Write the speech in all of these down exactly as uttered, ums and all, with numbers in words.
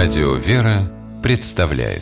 Радио «Вера» представляет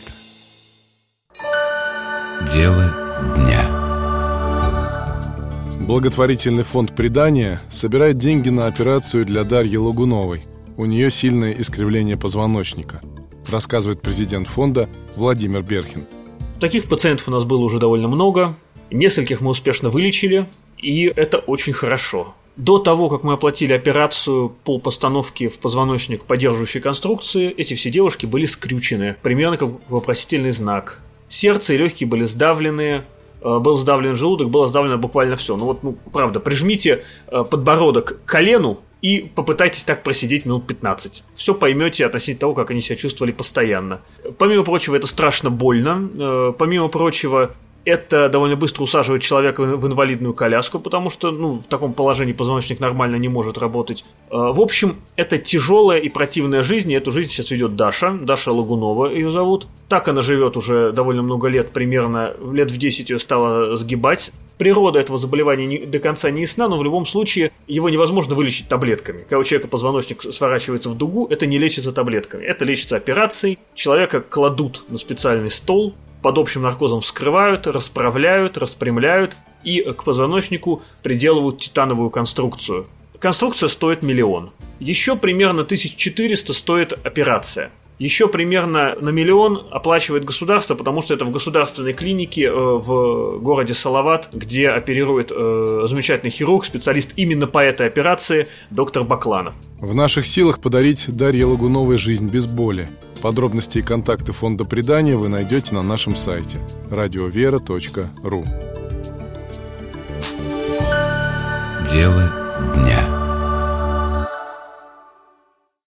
Дело дня. Благотворительный фонд «Предание» собирает деньги на операцию для Дарьи Лагуновой. У нее сильное искривление позвоночника, рассказывает президент фонда Владимир Берхин. Таких пациентов у нас было уже довольно много. Нескольких мы успешно вылечили, и это очень хорошо. До того, как мы оплатили операцию по постановке в позвоночник поддерживающей конструкции, эти все девушки были скрючены, примерно как вопросительный знак. Сердце и легкие были сдавлены, был сдавлен желудок, было сдавлено буквально все. Ну вот, ну, правда, прижмите подбородок к колену и попытайтесь так просидеть минут пятнадцать. Все поймете относительно того, как они себя чувствовали постоянно. Помимо прочего, это страшно больно. Помимо прочего, это довольно быстро усаживает человека в инвалидную коляску, потому что ну, в таком положении позвоночник нормально не может работать. В общем, это тяжелая и противная жизнь, и эту жизнь сейчас ведет Даша, Даша Лагунова ее зовут. Так она живет уже довольно много лет, примерно лет в десять ее стало сгибать. Природа этого заболевания не, до конца не ясна, но в любом случае его невозможно вылечить таблетками. Когда у человека позвоночник сворачивается в дугу, это не лечится таблетками, это лечится операцией. Человека кладут на специальный стол, под общим наркозом вскрывают, расправляют, распрямляют и к позвоночнику приделывают титановую конструкцию. Конструкция стоит миллион. Еще примерно тысяча четыреста стоит операция. Еще примерно на миллион оплачивает государство, потому что это в государственной клинике в городе Салават, где оперирует замечательный хирург, специалист именно по этой операции, доктор Бакланов. В наших силах подарить Дарье Лагуновой жизнь без боли. Подробности и контакты фонда «Предание» вы найдете на нашем сайте радиовера точка ру. Дело дня.